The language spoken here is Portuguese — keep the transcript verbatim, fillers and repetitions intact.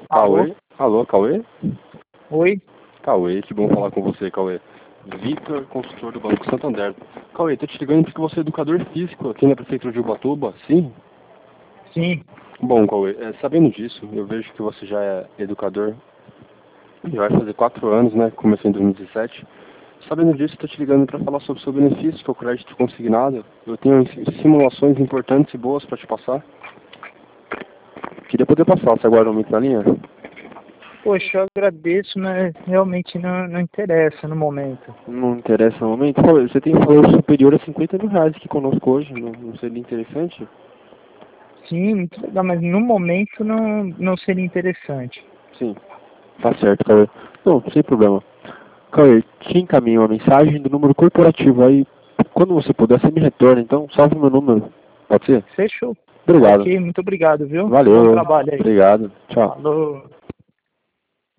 Cauê? Alô, Cauê? Oi? Cauê, que bom falar com você, Cauê. Vitor, consultor do Banco Santander. Cauê, tô te ligando porque você é educador físico aqui na Prefeitura de Ubatuba, sim? Sim. Bom, Cauê, é, sabendo disso, eu vejo que você já é educador e vai fazer quatro anos, né? Começou em dois mil e dezessete. Sabendo disso, estou te ligando para falar sobre o seu benefício, que é o crédito consignado. Eu tenho simulações importantes e boas para te passar. Queria poder passar, você aguarda um momento na linha? Poxa, eu agradeço, mas realmente não, não interessa no momento. Não interessa no momento? Pô, você tem um valor superior a cinquenta mil reais aqui conosco hoje, não, não seria interessante? Sim, muito legal, mas no momento não, não seria interessante. Sim, tá certo, Cauê. Não, sem problema. Cauê, te encaminho uma mensagem do número corporativo aí. Quando você puder, você me retorna, então salve o meu número. Pode ser? Fechou. Obrigado. Ok, muito obrigado, viu? Valeu. Bom trabalho aí. Obrigado. Tchau. Falou.